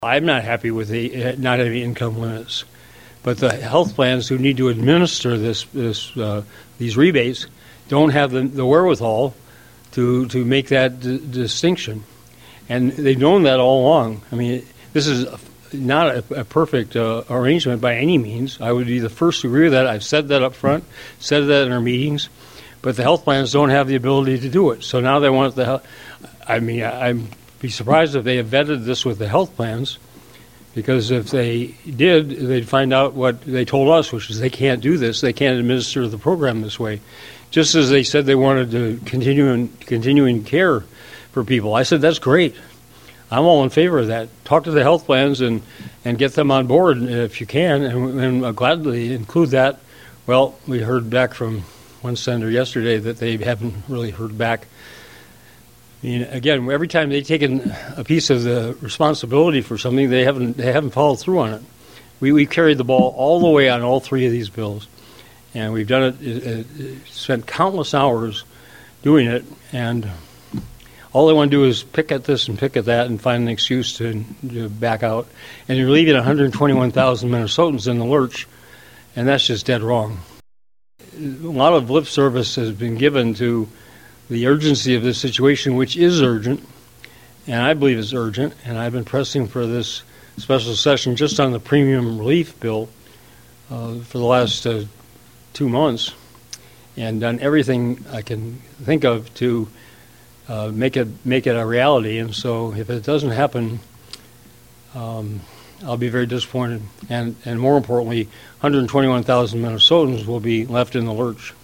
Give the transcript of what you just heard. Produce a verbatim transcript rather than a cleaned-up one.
I'm not happy with the not having income limits, but the health plans who need to administer this, this uh, these rebates don't have the, the wherewithal to to make that d- distinction, and they've known that all along. I mean, this is not a, a perfect uh, arrangement by any means. I would be the first to agree with that. I've said that up front, said that in our meetings, but the health plans don't have the ability to do it. So now they want the health. I mean, I'm be surprised if they have vetted this with the health plans, because if they did, they'd find out what they told us, which is they can't do this. They can't administer the program this way. Just as they said they wanted to continue in, continuing care for people. I said, that's great. I'm all in favor of that. Talk to the health plans and, and get them on board if you can, and, and I'll gladly include that. Well, we heard back from one senator yesterday that they haven't really heard back. I mean, again, every time they've taken a piece of the responsibility for something, they haven't they haven't followed through on it. We we carried the ball all the way on all three of these bills, and we've done it, it, it spent countless hours doing it, and all they want to do is pick at this and pick at that and find an excuse to, to back out. And you're leaving one hundred twenty-one thousand Minnesotans in the lurch, and that's just dead wrong. A lot of lip service has been given to the urgency of this situation, which is urgent, and I believe it's urgent, and I've been pressing for this special session just on the premium relief bill uh, for the last uh, two months, and done everything I can think of to uh, make it make it a reality. And so if it doesn't happen, um, I'll be very disappointed, and, and more importantly, one hundred twenty-one thousand Minnesotans will be left in the lurch.